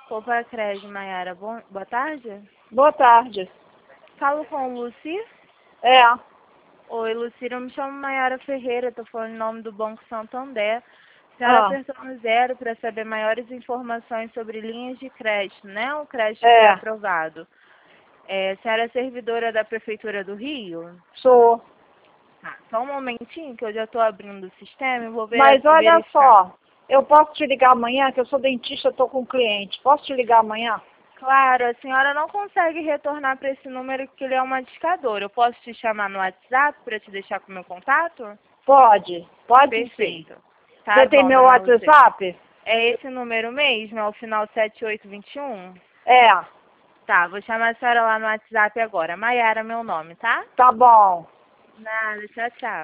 Opa, Cred, Maiara, boa tarde. Boa tarde. Falo com o Luci? É. Oi, Luci, eu me chamo Maiara Ferreira, tô falando em nome do Banco Santander. A senhora apertou no 0 para saber maiores informações sobre linhas de crédito, né? O crédito foi aprovado. A senhora é servidora da Prefeitura do Rio? Sou. Tá, só um momentinho que eu já estou abrindo o sistema e vou ver. Mas olha verificar. só, eu posso te ligar amanhã, que eu sou dentista, estou com um cliente. Posso te ligar amanhã? Claro, a senhora não consegue retornar para esse número que ele é uma discadora. Eu posso te chamar no WhatsApp para te deixar com o meu contato? Pode Perfeito. sim. Tá Você tem bom, meu dona Luzia. WhatsApp? É esse número mesmo? É o final 7821? É, Tá, vou chamar a senhora lá no WhatsApp agora. Maiara, meu nome, tá? tá bom. Nada, tchau, tchau.